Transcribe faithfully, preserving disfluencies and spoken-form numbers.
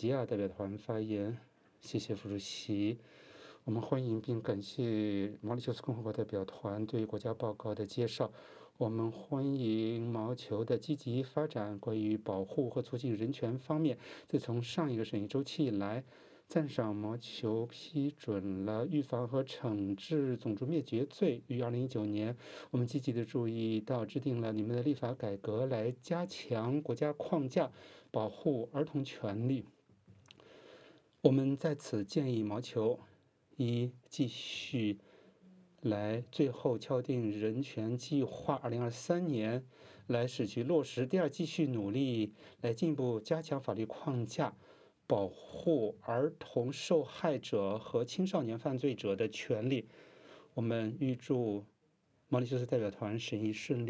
吉亚代表团发言。谢谢副主席。我们欢迎并感谢毛里求斯共和国代表团对国家报告的介绍。我们欢迎毛球的积极发展，关于保护和促进人权方面，自从上一个审议周期以来，赞赏毛球批准了预防和惩治种族灭绝罪于二零一九年。我们积极地注意到制定了你们的立法改革，来加强国家框架，保护儿童权利。我们在此建议毛球一继续来最后敲定人权计划二零二三年，来使其落实；第二，继续努力来进一步加强法律框架，保护儿童受害者和青少年犯罪者的权利。我们预祝毛里求斯代表团审议顺利。